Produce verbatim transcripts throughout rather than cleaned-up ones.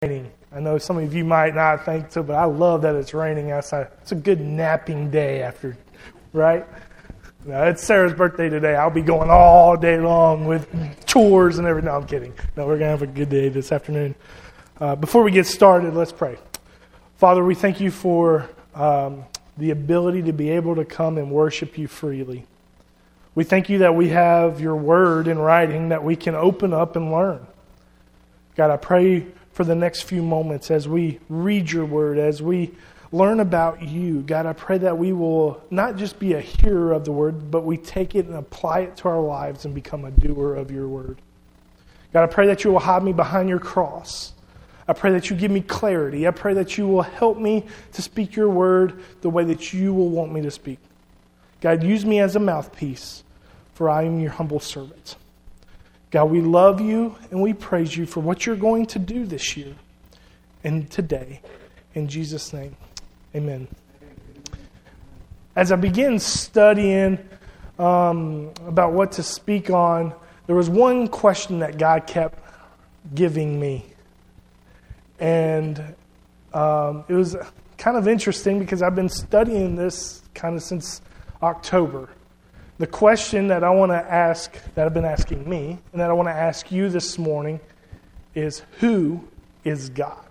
raining. I know some of you might not think so, but I love that it's raining outside. It's a good napping day after, right? No, it's Sarah's birthday today. I'll be going all day long with chores and everything. No, I'm kidding. No, we're going to have a good day this afternoon. Uh, before we get started, let's pray. Father, we thank you for um, the ability to be able to come and worship you freely. We thank you that we have your word in writing that we can open up and learn. God, I pray for the next few moments as we read your word, as we learn about you. God, I pray that we will not just be a hearer of the word, but we take it and apply it to our lives and become a doer of your word. God, I pray that you will hide me behind your cross. I pray that you give me clarity. I pray that you will help me to speak your word the way that you will want me to speak. God, use me as a mouthpiece, for I am your humble servant. God, we love you and we praise you for what you're going to do this year and today. In Jesus' name, amen. As I began studying um, about what to speak on, there was one question that God kept giving me. And um, it was kind of interesting because I've been studying this kind of since October. The question that I want to ask, that I've been asking me, and that I want to ask you this morning is, who is God?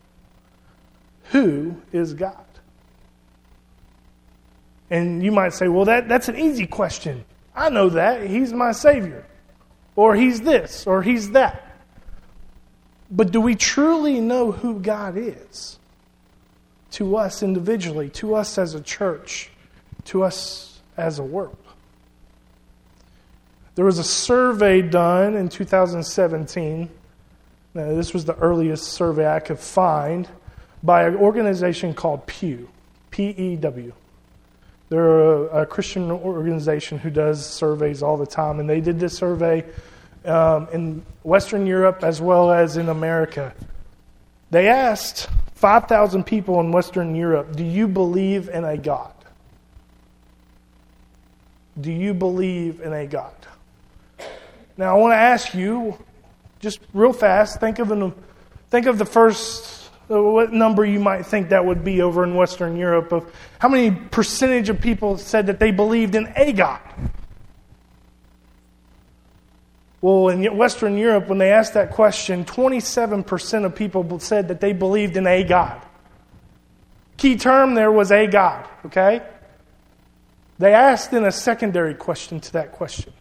Who is God? And you might say, well, that, that's an easy question. I know that. He's my Savior. Or He's this, or He's that. But do we truly know who God is? To us individually, to us as a church, to us as a world. There was a survey done in two thousand seventeen. Now, this was the earliest survey I could find by an organization called Pew, P E W. They're a, a Christian organization who does surveys all the time, and they did this survey um, in Western Europe as well as in America. They asked five thousand people in Western Europe, do you believe in a God? Do you believe in a God? Now, I want to ask you, just real fast, think of an, think of the first, uh, what number you might think that would be over in Western Europe, of how many percentage of people said that they believed in a God? Well, in Western Europe, when they asked that question, twenty-seven percent of people said that they believed in a God. Key term there was a God, okay? They asked in a secondary question to that question.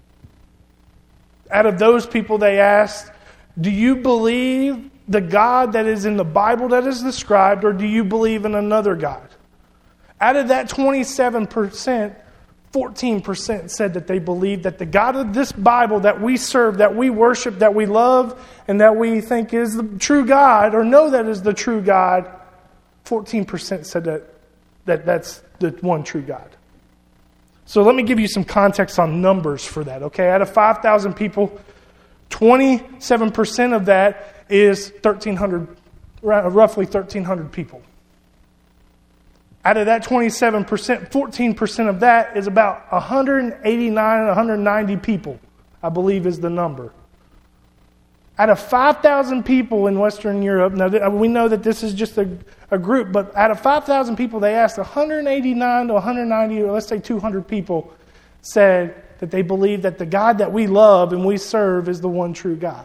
Out of those people they asked, do you believe the God that is in the Bible that is described, or do you believe in another God? Out of that twenty-seven percent, fourteen percent said that they believe that the God of this Bible that we serve, that we worship, that we love, and that we think is the true God, or know that is the true God, fourteen percent said that, that that's the one true God. So let me give you some context on numbers for that, okay? Out of five thousand people, twenty-seven percent of that is thirteen hundred, roughly thirteen hundred people. Out of that twenty-seven percent, fourteen percent of that is about one hundred eighty-nine, one hundred ninety people, I believe is the number. Out of five thousand people in Western Europe, now we know that this is just a, a group, but out of five thousand people, they asked one hundred eighty-nine to one hundred ninety, or let's say two hundred people, said that they believe that the God that we love and we serve is the one true God.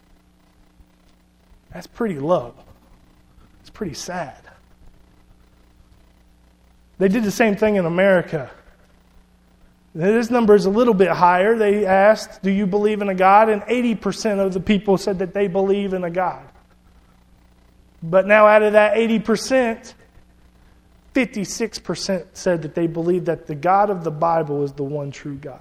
That's pretty low. It's pretty sad. They did the same thing in America. This number is a little bit higher. They asked, do you believe in a God? And eighty percent of the people said that they believe in a God. But now out of that eighty percent, fifty-six percent said that they believe that the God of the Bible is the one true God.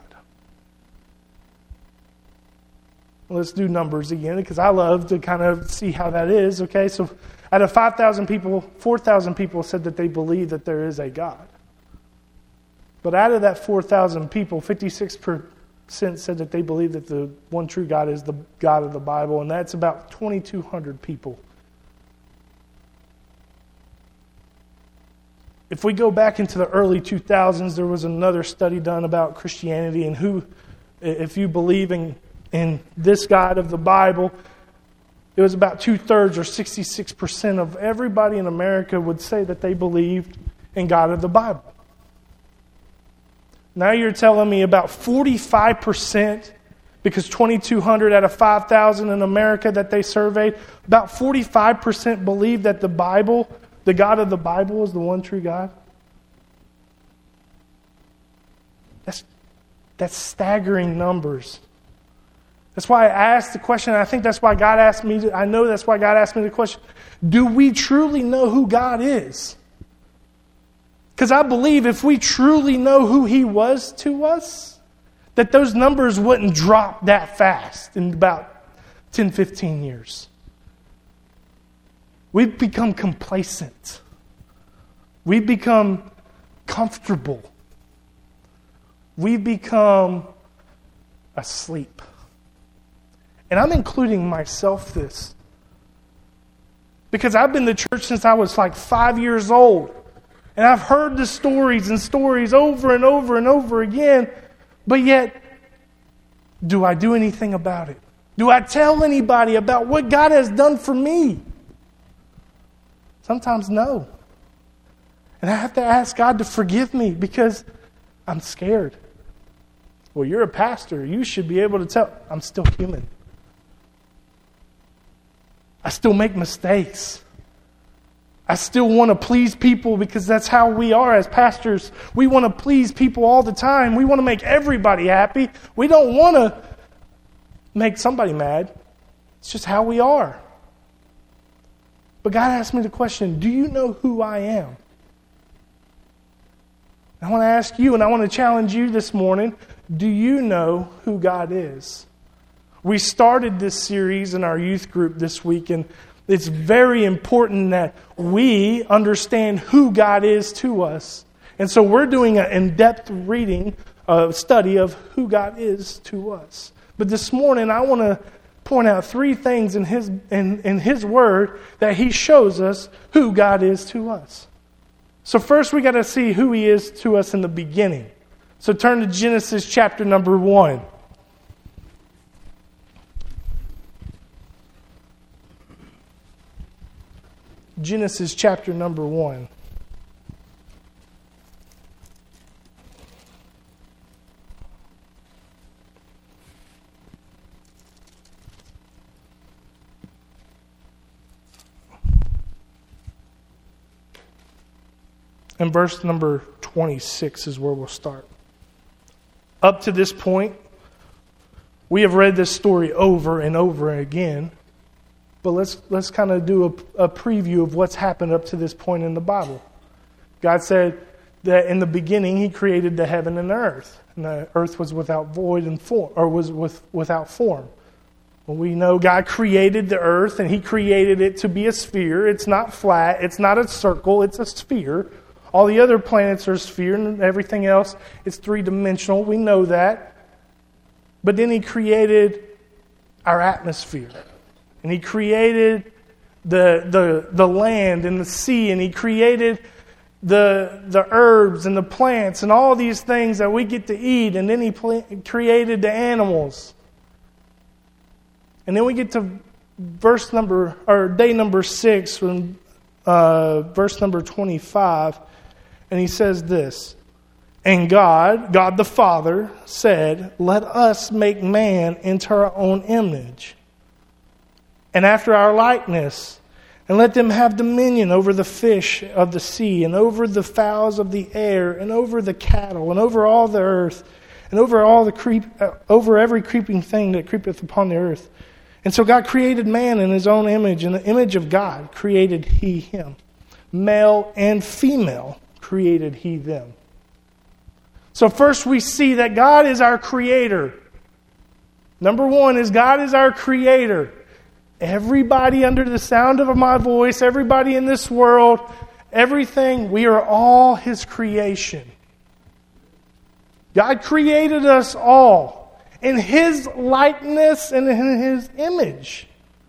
Let's do numbers again, because I love to kind of see how that is. Okay, so out of five thousand people, four thousand people said that they believe that there is a God. But out of that four thousand people, fifty-six percent said that they believe that the one true God is the God of the Bible, and that's about twenty-two hundred people. If we go back into the early two thousands, there was another study done about Christianity and who, if you believe in, in this God of the Bible, it was about two-thirds or sixty-six percent of everybody in America would say that they believed in God of the Bible. Now you're telling me about forty-five percent, because twenty-two hundred out of five thousand in America that they surveyed, about forty-five percent believe that the Bible, the God of the Bible, is the one true God. That's, that's staggering numbers. That's why I asked the question, and I think that's why God asked me, to, I know that's why God asked me the question, do we truly know who God is? Because I believe if we truly know who He was to us, that those numbers wouldn't drop that fast in about ten, fifteen years. We've become complacent. We've become comfortable. We've become asleep. And I'm including myself this. Because I've been to church since I was like five years old. And I've heard the stories and stories over and over and over again. But yet, do I do anything about it? Do I tell anybody about what God has done for me? Sometimes no. And I have to ask God to forgive me because I'm scared. Well, you're a pastor. You should be able to tell. I'm still human. I still make mistakes. I still want to please people because that's how we are as pastors. We want to please people all the time. We want to make everybody happy. We don't want to make somebody mad. It's just how we are. But God asked me the question, do you know who I am? I want to ask you, and I want to challenge you this morning, do you know who God is? We started this series in our youth group this week, and it's very important that we understand who God is to us. And so we're doing an in-depth reading, a study of who God is to us. But this morning, I want to point out three things in His, in, in His Word that He shows us who God is to us. So first, we got to see who He is to us in the beginning. So turn to Genesis chapter number one. Genesis chapter number one. And verse number twenty-six is where we'll start. Up to this point, we have read this story over and over again. But let's let's kind of do a, a preview of what's happened up to this point in the Bible. God said that in the beginning He created the heaven and the earth, and the earth was without void and form, or was with, without form. Well, we know God created the earth, and He created it to be a sphere. It's not flat. It's not a circle. It's a sphere. All the other planets are sphere, and everything else is three-dimensional. We know that. But then He created our atmosphere. And He created the, the, the land and the sea, and He created the, the herbs and the plants and all these things that we get to eat, and then He pl- created the animals. And then we get to verse number, or day number six, from uh, verse number twenty-five, and He says this, and God, God the Father, said, let us make man into our own image, and after our likeness, and let them have dominion over the fish of the sea, and over the fowls of the air, and over the cattle, and over all the earth, and over all the creep, uh, over every creeping thing that creepeth upon the earth. And so God created man in His own image. In the image of God created He him. Male and female created He them. So first we see that God is our creator. Number one is God is our creator. Everybody under the sound of my voice, everybody in this world, everything, we are all His creation. God created us all in His likeness and in His image.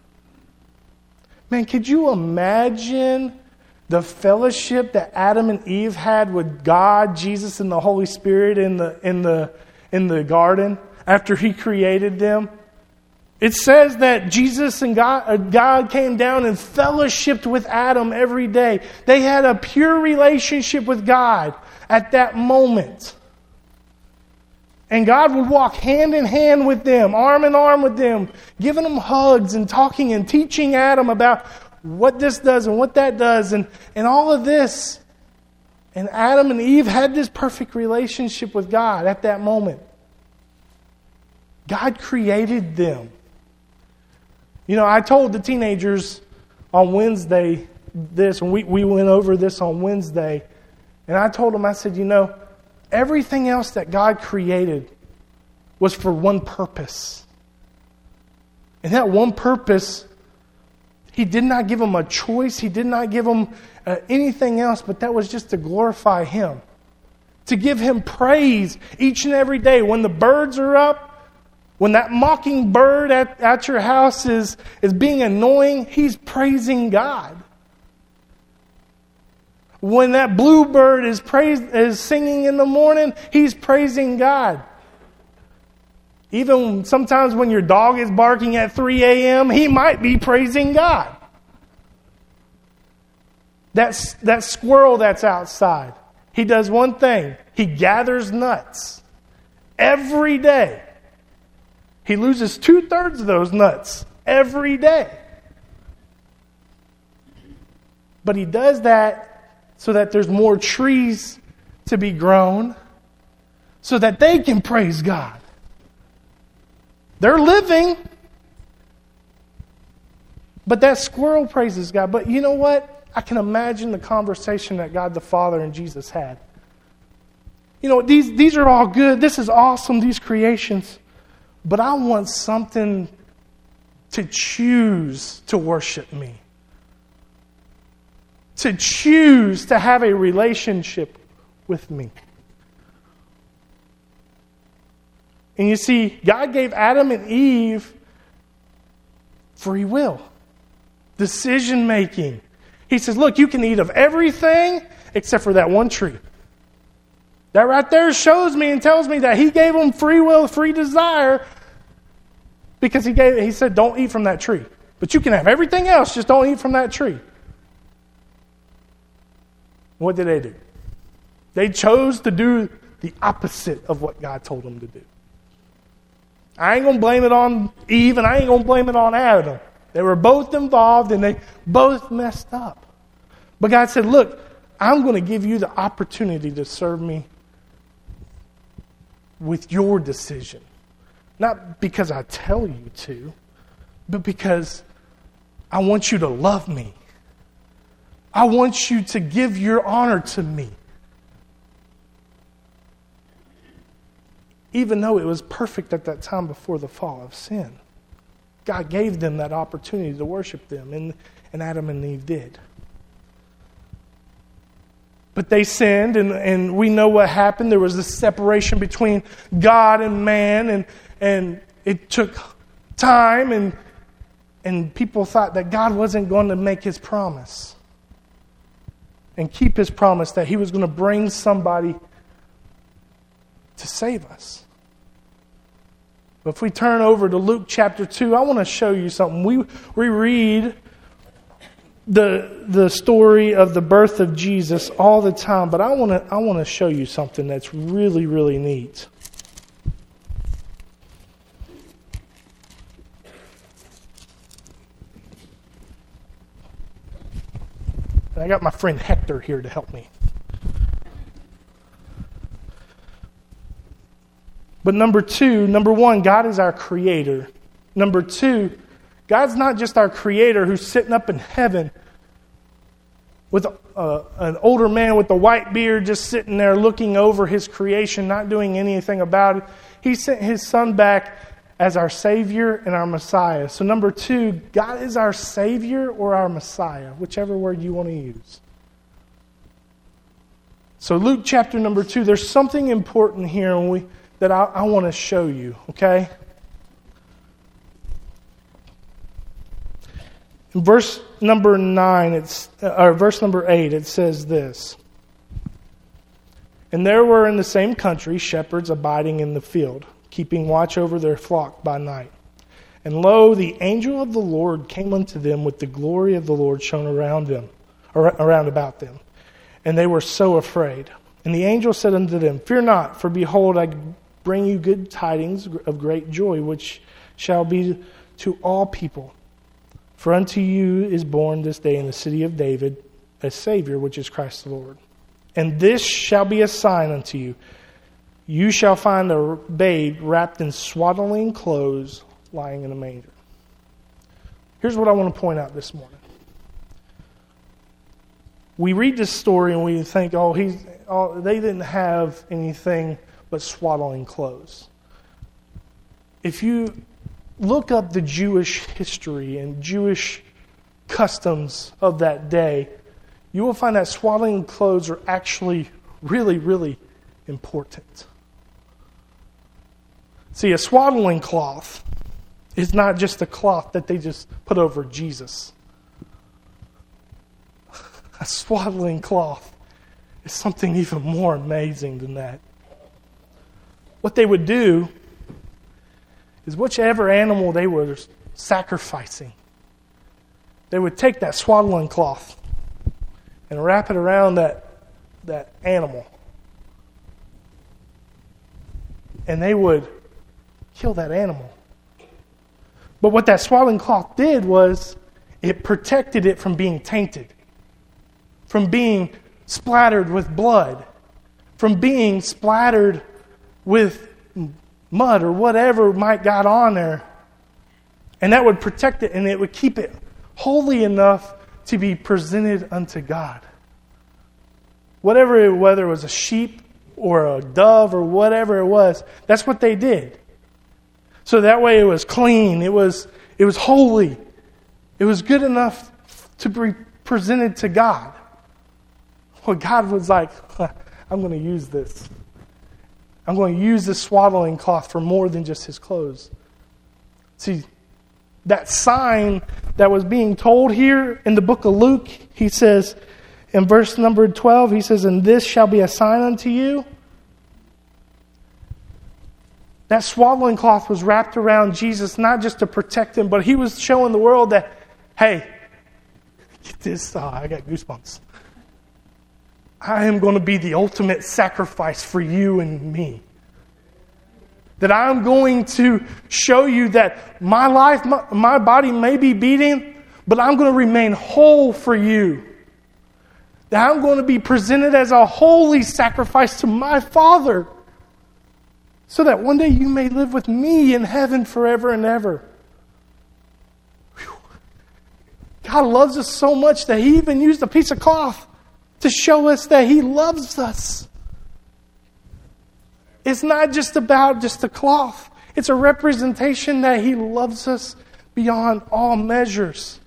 Man, could you imagine the fellowship that Adam and Eve had with God, Jesus, and the Holy Spirit in the in the in the garden after He created them? It says that Jesus and God, uh, God came down and fellowshiped with Adam every day. They had a pure relationship with God at that moment. And God would walk hand in hand with them, arm in arm with them, giving them hugs and talking and teaching Adam about what this does and what that does and, and all of this. And Adam and Eve had this perfect relationship with God at that moment. God created them. You know, I told the teenagers on Wednesday this, and we, we went over this on Wednesday, and I told them, I said, you know, everything else that God created was for one purpose. And that one purpose, He did not give them a choice. He did not give them uh, anything else, but that was just to glorify Him. To give Him praise each and every day. When the birds are up, when that mocking bird at, at your house is, is being annoying, he's praising God. When that bluebird is praise, is singing in the morning, he's praising God. Even sometimes when your dog is barking at three a.m., he might be praising God. That's, that squirrel that's outside, he does one thing. He gathers nuts every day. He loses two-thirds of those nuts every day. But he does that so that there's more trees to be grown, so that they can praise God. They're living, but that squirrel praises God. But you know what? I can imagine the conversation that God the Father and Jesus had. You know, these, these are all good. This is awesome, these creations. But I want something to choose to worship me. To choose to have a relationship with me. And you see, God gave Adam and Eve free will. Decision making. He says, look, you can eat of everything except for that one tree. That right there shows me and tells me that He gave them free will, free desire, because he gave, he said, don't eat from that tree. But you can have everything else, just don't eat from that tree. What did they do? They chose to do the opposite of what God told them to do. I ain't going to blame it on Eve, and I ain't going to blame it on Adam. They were both involved, and they both messed up. But God said, look, I'm going to give you the opportunity to serve me with your decision. Not because I tell you to, but because I want you to love me. I want you to give your honor to me. Even though it was perfect at that time before the fall of sin. God gave them that opportunity to worship them, and, and Adam and Eve did. But they sinned, and, and we know what happened. There was this separation between God and man, and, and it took time, and, and people thought that God wasn't going to make His promise and keep His promise that He was going to bring somebody to save us. But if we turn over to Luke chapter two, I want to show you something. We, we read the the story of the birth of Jesus all the time, but I want to I want to show you something that's really, really neat. And I got my friend Hector here to help me. But number two, number one, God is our creator. Number two, God's not just our creator who's sitting up in heaven with a, an older man with a white beard just sitting there looking over His creation, not doing anything about it. He sent His Son back as our Savior and our Messiah. So number two, God is our Savior or our Messiah, whichever word you want to use. So Luke chapter number two, there's something important here when we, that I, I want to show you, okay? In verse number nine, it's or verse number eight, it says this. And there were in the same country shepherds abiding in the field, keeping watch over their flock by night. And lo, the angel of the Lord came unto them with the glory of the Lord shone around them, around about them. And they were so afraid. And the angel said unto them, Fear not, for behold, I bring you good tidings of great joy, which shall be to all people. For unto you is born this day in the city of David a Savior, which is Christ the Lord. And this shall be a sign unto you. You shall find a babe wrapped in swaddling clothes, lying in a manger. Here's what I want to point out this morning. We read this story and we think, oh, he's, oh, they didn't have anything but swaddling clothes. If you look up the Jewish history and Jewish customs of that day, you will find that swaddling clothes are actually really, really important. See, a swaddling cloth is not just a cloth that they just put over Jesus. A swaddling cloth is something even more amazing than that. What they would do is whichever animal they were sacrificing, they would take that swaddling cloth and wrap it around that, that animal. And they would kill that animal. But what that swaddling cloth did was it protected it from being tainted, from being splattered with blood, from being splattered with mud or whatever might got on there. And that would protect it and it would keep it holy enough to be presented unto God. Whatever, whether it was a sheep or a dove or whatever it was, that's what they did. So that way it was clean, it was it was holy, it was good enough to be presented to God. Well, God was like, I'm going to use this. I'm going to use this swaddling cloth for more than just his clothes. See, that sign that was being told here in the book of Luke, he says, in verse number twelve, he says, And this shall be a sign unto you. That swaddling cloth was wrapped around Jesus, not just to protect him, but he was showing the world that, hey, get this, oh, I got goosebumps. I am going to be the ultimate sacrifice for you and me. That I'm going to show you that my life, my, my body may be beating, but I'm going to remain whole for you. That I'm going to be presented as a holy sacrifice to my Father. So that one day you may live with me in heaven forever and ever. Whew. God loves us so much that he even used a piece of cloth to show us that he loves us. It's not just about just the cloth. It's a representation that he loves us beyond all measures.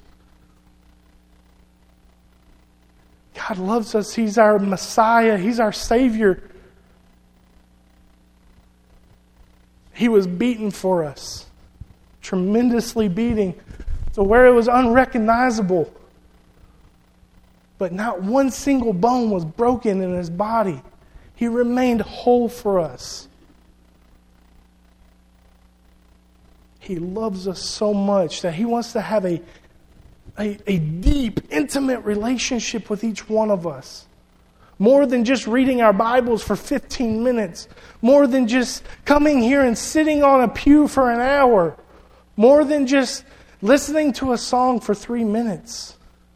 God loves us. He's our Messiah. He's our Savior. He was beaten for us. Tremendously beating. So where it was unrecognizable. But not one single bone was broken in his body. He remained whole for us. He loves us so much that he wants to have a, a, a deep, intimate relationship with each one of us. More than just reading our Bibles for fifteen minutes. More than just coming here and sitting on a pew for an hour. More than just listening to a song for three minutes.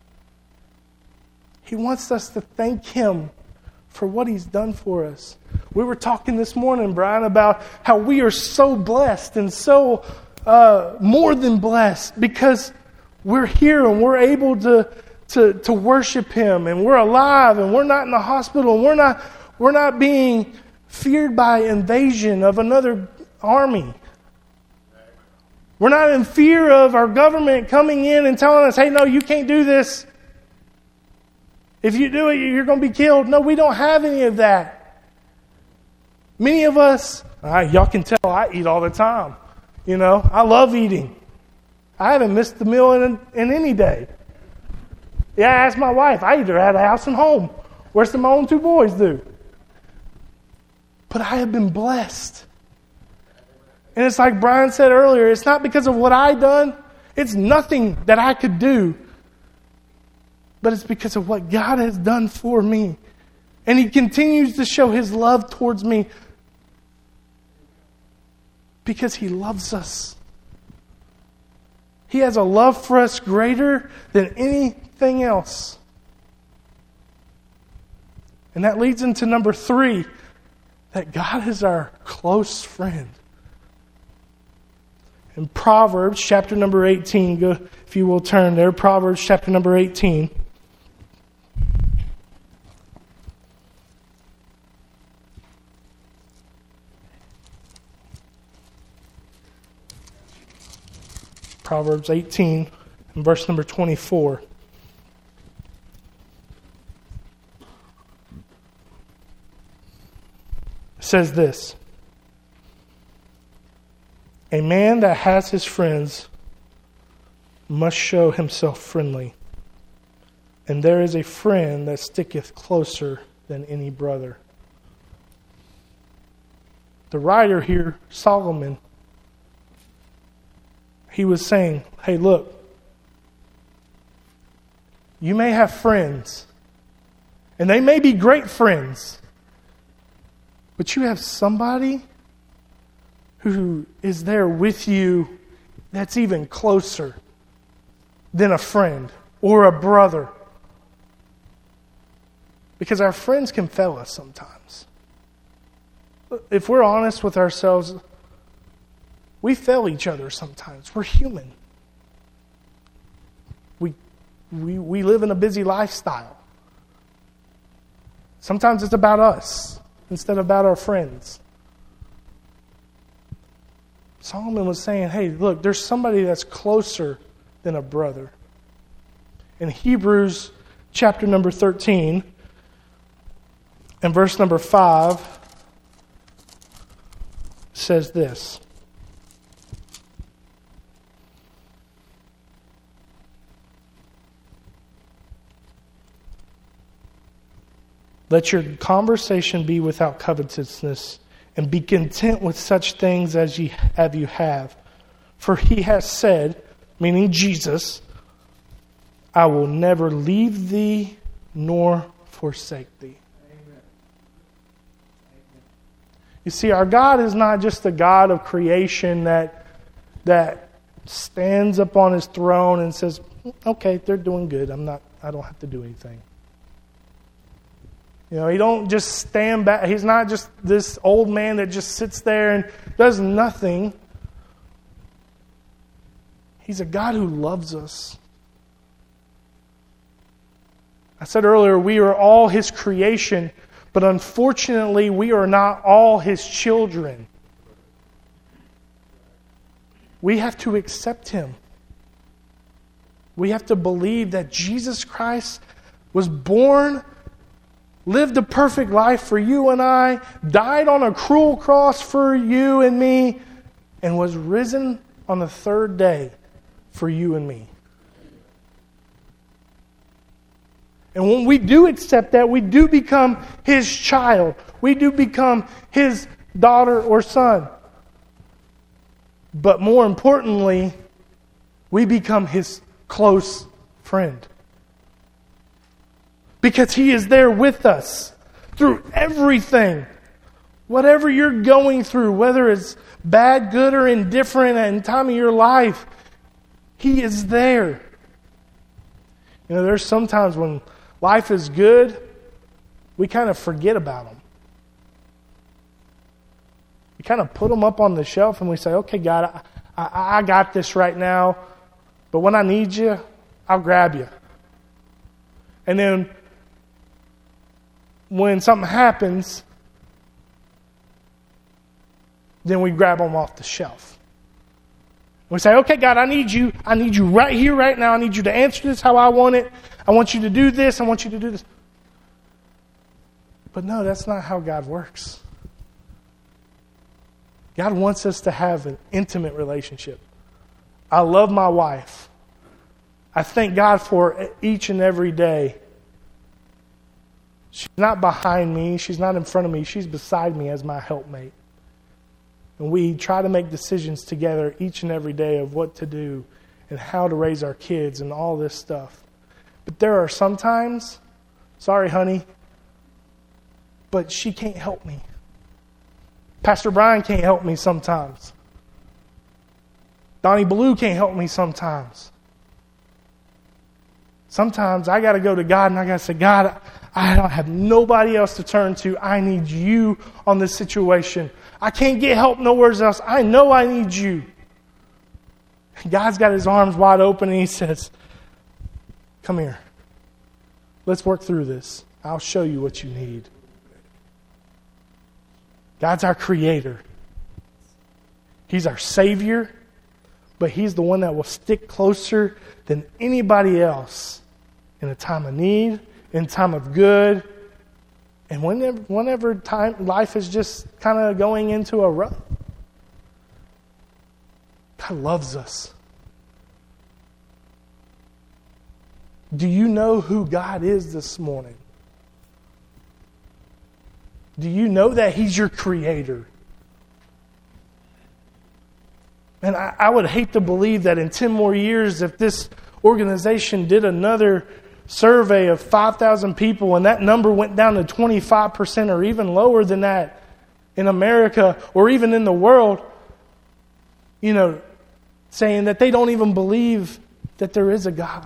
He wants us to thank him for what he's done for us. We were talking this morning, Brian, about how we are so blessed and so uh, more than blessed because we're here and we're able to To, to worship him, and we're alive, and we're not in the hospital, and we're not we're not being feared by invasion of another army. We're not in fear of our government coming in and telling us, hey, no, you can't do this. If you do it, you're going to be killed. No, we don't have any of that. Many of us, y'all can tell I eat all the time. You know, I love eating. I haven't missed a meal in, in any day. Yeah, I asked my wife. I either had a house and home. Worse than my own two boys do. But I have been blessed. And it's like Brian said earlier, it's not because of what I done. It's nothing that I could do. But it's because of what God has done for me. And He continues to show His love towards me because He loves us. He has a love for us greater than anything else. And that leads into number three, that God is our close friend. In Proverbs chapter number eighteen, go if you will turn there, Proverbs chapter number eighteen. Proverbs eighteen and verse number twenty-four. It says this: a man that has his friends must show himself friendly, and there is a friend that sticketh closer than any brother. The writer here, Solomon, he was saying, hey, look, you may have friends, and they may be great friends, but you have somebody who is there with you that's even closer than a friend or a brother. Because our friends can fail us sometimes. If we're honest with ourselves, we fail each other sometimes. We're human. We, we, we live in a busy lifestyle. Sometimes it's about us instead of about our friends. Solomon was saying, hey, look, there's somebody that's closer than a brother. In Hebrews chapter number thirteen and verse number five says this. Let your conversation be without covetousness, and be content with such things as ye have you have. For He has said, meaning Jesus, I will never leave thee nor forsake thee. Amen. You see, our God is not just a God of creation that that stands up on His throne and says, okay, they're doing good. I'm not I don't have to do anything. You know, He don't just stand back. He's not just this old man that just sits there and does nothing. He's a God who loves us. I said earlier, we are all His creation, but unfortunately, we are not all His children. We have to accept Him. We have to believe that Jesus Christ was born, lived a perfect life for you and I, died on a cruel cross for you and me, and was risen on the third day for you and me. And when we do accept that, we do become His child. We do become His daughter or son. But more importantly, we become His close friend. Because He is there with us through everything. Whatever you're going through, whether it's bad, good, or indifferent at the time of your life, He is there. You know, there's sometimes when life is good, we kind of forget about Him. We kind of put Him up on the shelf and we say, okay, God, I, I, I got this right now, but when I need you, I'll grab you. And then when something happens, then we grab Him off the shelf. We say, okay, God, I need you. I need you right here, right now. I need you to answer this how I want it. I want you to do this. I want you to do this. But no, that's not how God works. God wants us to have an intimate relationship. I love my wife. I thank God for each and every day. She's not behind me. She's not in front of me. She's beside me as my helpmate. And we try to make decisions together each and every day of what to do and how to raise our kids and all this stuff. But there are some times, sorry, honey, but she can't help me. Pastor Brian can't help me sometimes. Donnie Blue can't help me sometimes. Sometimes I got to go to God and I got to say, God, I don't have nobody else to turn to. I need you on this situation. I can't get help nowhere else. I know I need you. God's got his arms wide open and he says, come here. Let's work through this. I'll show you what you need. God's our creator. He's our Savior, but he's the one that will stick closer than anybody else in a time of need, in time of good, and whenever, whenever time life is just kind of going into a rut. God loves us. Do you know who God is this morning? Do you know that he's your creator? And I, I would hate to believe that in ten more years, if this organization did another survey of five thousand people and that number went down to twenty-five percent or even lower than that in America or even in the world, you know, saying that they don't even believe that there is a God.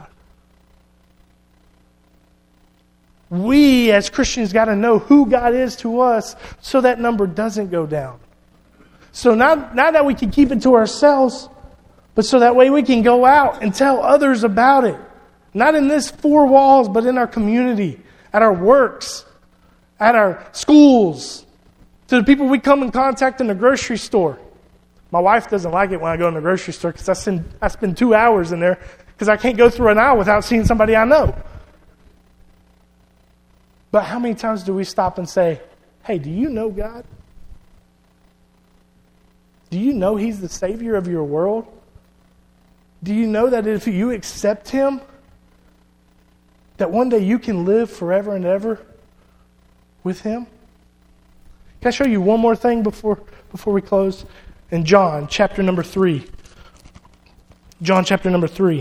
We as Christians got to know who God is to us so that number doesn't go down. So not, not that we can keep it to ourselves, but so that way we can go out and tell others about it. Not in this four walls, but in our community, at our works, at our schools, to the people we come in contact in the grocery store. My wife doesn't like it when I go in the grocery store because I spend, I spend two hours in there because I can't go through an aisle without seeing somebody I know. But how many times do we stop and say, hey, do you know God? Do you know he's the Savior of your world? Do you know that if you accept him, that one day you can live forever and ever with him? Can I show you one more thing before, before we close? In John chapter number three. John chapter number three.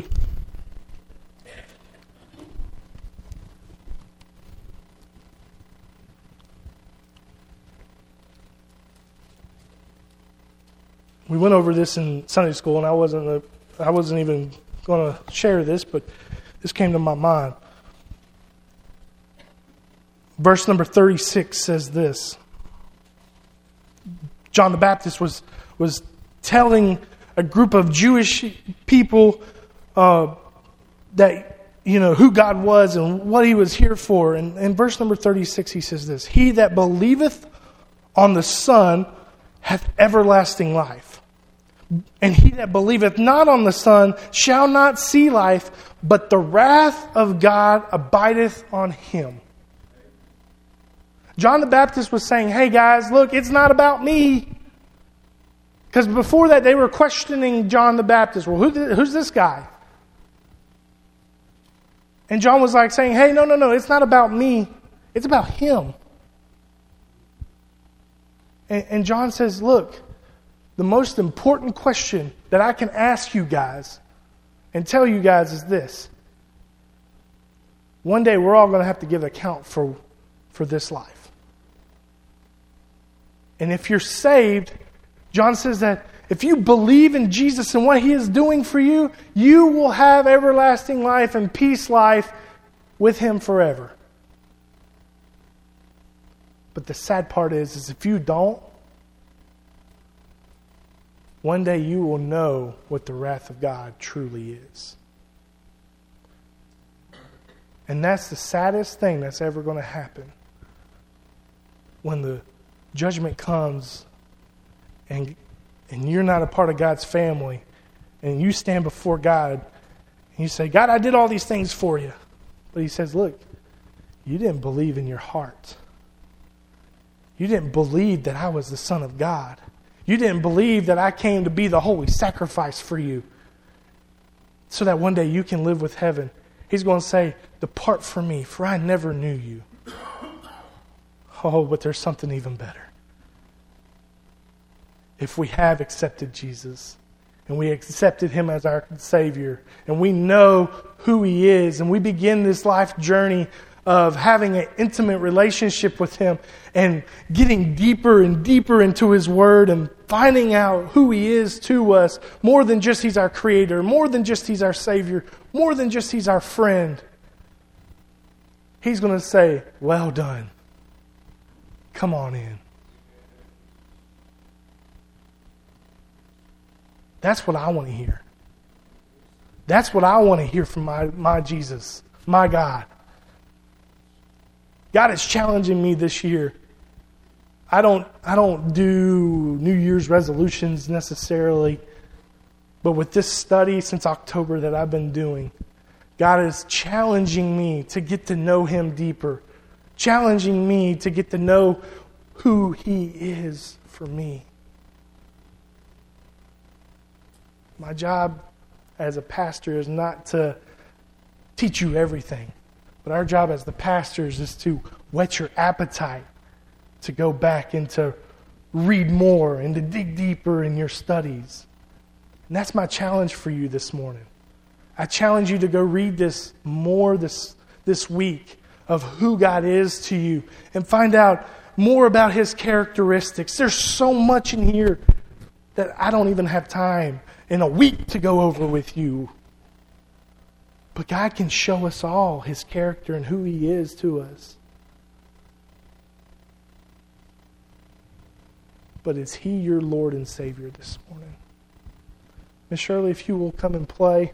We went over this in Sunday school, and I wasn't a, I wasn't even going to share this, but this came to my mind. Verse number thirty-six says this. John the Baptist was was telling a group of Jewish people uh, that, you know, who God was and what he was here for. And in verse number thirty-six, he says this: He that believeth on the Son hath everlasting life. And he that believeth not on the Son shall not see life, but the wrath of God abideth on him. John the Baptist was saying, hey guys, look, it's not about me. Because before that, they were questioning John the Baptist. Well, who, who's this guy? And John was like saying, hey, no, no, no, it's not about me. It's about him. And, and John says, look, the most important question that I can ask you guys and tell you guys is this. One day we're all going to have to give account for, for this life. And if you're saved, John says that if you believe in Jesus and what he is doing for you, you will have everlasting life and peace life with him forever. But the sad part is, is if you don't, one day you will know what the wrath of God truly is. And that's the saddest thing that's ever going to happen. When the judgment comes and, and you're not a part of God's family and you stand before God and you say, God, I did all these things for you. But he says, look, you didn't believe in your heart. You didn't believe that I was the Son of God. You didn't believe that I came to be the holy sacrifice for you so that one day you can live with heaven. He's going to say, depart from me, for I never knew you. Oh, but there's something even better. if we have accepted Jesus and we accepted Him as our Savior and we know who He is and we begin this life journey of having an intimate relationship with Him and getting deeper and deeper into His Word and finding out who He is to us, more than just He's our Creator, more than just He's our Savior, more than just He's our friend. He's going to say, well done. Come on in. That's what I want to hear. That's what I want to hear from my, my Jesus, my God. God is challenging me this year. I don't I don't do New Year's resolutions necessarily, but with this study since October that I've been doing, God is challenging me to get to know Him deeper, challenging me to get to know who He is for me. My job as a pastor is not to teach you everything. But our job as the pastors is to whet your appetite to go back and to read more and to dig deeper in your studies. And that's my challenge for you this morning. I challenge you to go read this more this, this week of who God is to you and find out more about His characteristics. There's so much in here that I don't even have time in a week to go over with you. But God can show us all His character and who He is to us. But is He your Lord and Savior this morning? Miss Shirley, if you will come and play.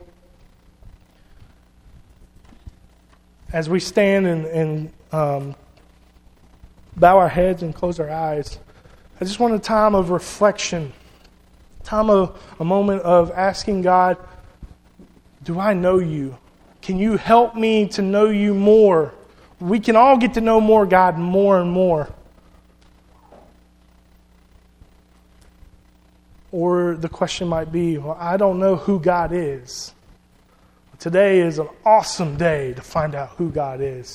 As we stand and, and um, bow our heads and close our eyes, I just want a time of reflection, time of a moment of asking God, do I know You? Can You help me to know You more? We can all get to know more God more and more. Or the question might be, well, I don't know who God is. Today is an awesome day to find out who God is.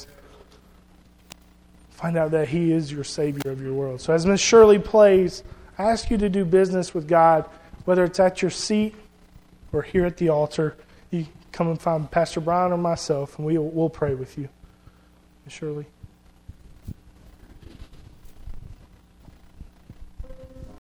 Find out that He is your Savior of your world. So as Miss Shirley plays, I ask you to do business with God, whether it's at your seat or here at the altar. You come and find Pastor Brian or myself, and we will we'll pray with you. Miss Shirley.